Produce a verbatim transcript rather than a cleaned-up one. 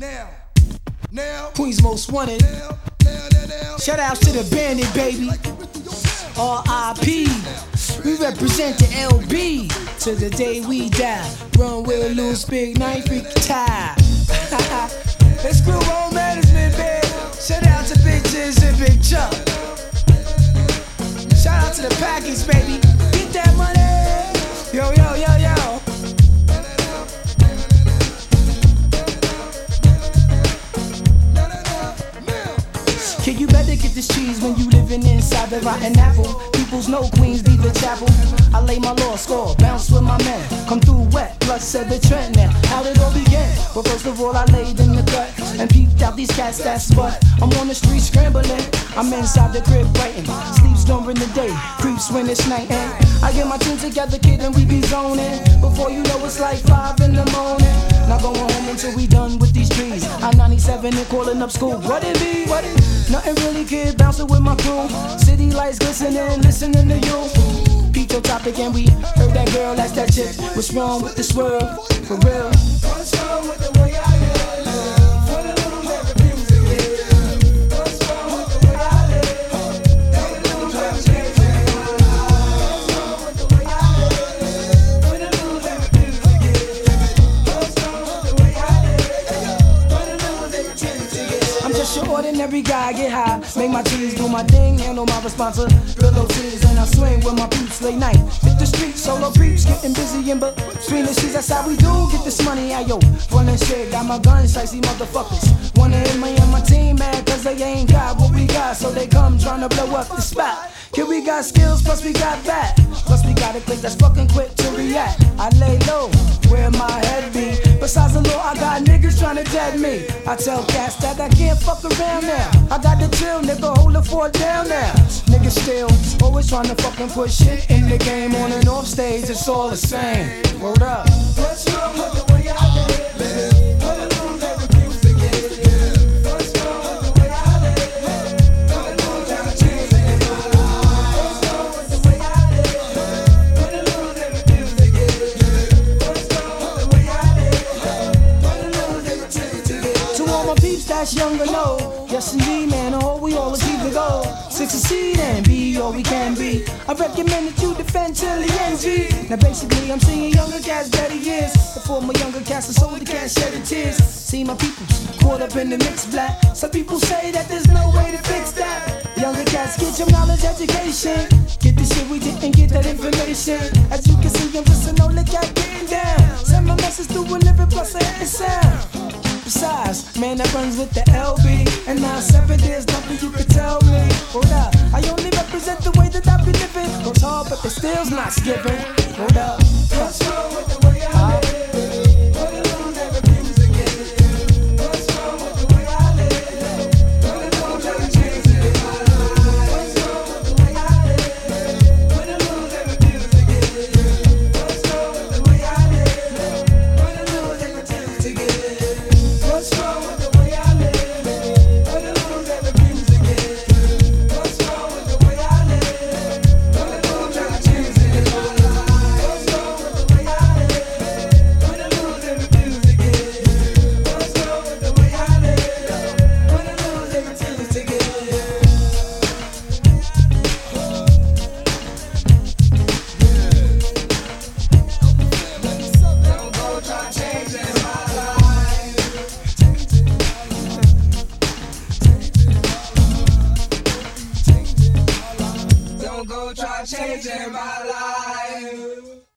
Now, now, Queens Most Wanted. now, now, now, now. Shout outs to the Bandit, baby. R I P We represent the L B to the day we die. Run with a loose big knife, freak tie. Let's go home management, baby. Shout out to bitches and Big Chuck. Shout out to the package, baby. Get that money. Yo, yo, yo, yo. Kid, you better get this cheese when you living inside the rotten apple. People's know Queens leave the chapel. I lay my law score, bounce with my men. Come through wet, plus said the trend now. How did it all begin? But first of all, I laid in the cut and peeped out these cats, that's what. I'm on the street scrambling. I'm inside the crib writing. Sleeps during the day, creeps when it's night. And I get my team together, kid, and we be zoning. Before you know it's like five in the morning. Not going home until we done with these trees. I'm ninety-seven and calling up school. What it be? What it? Nothing really, kid, bouncing with my crew. City lights glistening, listening to you. Beat your topic and we heard that girl, that's that chick. What's wrong with this world? For real. What's wrong with the way I live? For the little never music, yeah. What's wrong with the way I live? For the little never music, yeah. What's wrong with the way I live? For the little never music, yeah. What's wrong with the way I live? For the little never music, yeah. I'm just your ordinary guy, get high, make my teas, do my thing, handle my responsibilities, and I swing with my peeps late night. Hit the streets, solo peeps, getting busy in between the sheets. That's how we do get this money, ayo. Running shit, got my guns, shicey motherfuckers. Wanna hit me and my team, man, cause they ain't got what we got, so they come trying to blow up the spot. Kid, we got skills, plus we got that. Plus we got a click that's fucking quick to react. I lay low, where my head be. Besides the law, I got niggas trying to dead me. I tell cats that I can't fuck around now. I got the chill, nigga, hold the fort down now. Niggas still always trying to fucking put shit in the game. On and off stage, it's all the same. Word up. What's wrong with the way I live? Put a little never music, yeah. What's wrong with the way I live? Put a little never music, yeah. What's wrong with the way I live? Put a little never music, yeah. What's wrong with the way I live? Put a little never music, yeah. To all my peeps that's younger, know. Yes indeed, man, oh, we all achieve the goal. Succeed and be all we can be. I recommend that you defend till the end, G. Now basically I'm seeing younger cats better years. Before my younger cats are sold, the cats shed the tears. See my people caught up in the mix black. Some people say that there's no way to fix that. Younger cats, get your knowledge, education. Get the shit we didn't get, that information. As you can see, I'm just an old cat getting down. Send my message through a living plus a hit sound. Besides, man, that runs with the L B. And now seven, there's nothing you can tell me. Hold up, I only represent the way that I be living. Goes hard, but the still's not skipping. Hold up. What's wrong with the way I live? Put a little never music in it. What's wrong with the way I live? Put a little never music in it. What's wrong with the way I live? Put a little never music in it. What's wrong with the way I live? Put a little never music in it. What's wrong with the way I live? Put a little never music in it. What's wrong with the way I live? Put a little never music in it. What's wrong with the way I live? Put a little never music in it. What's wrong with the way I live? Put a little never music in it. Don't go try changing my life. Don't go try changing my life.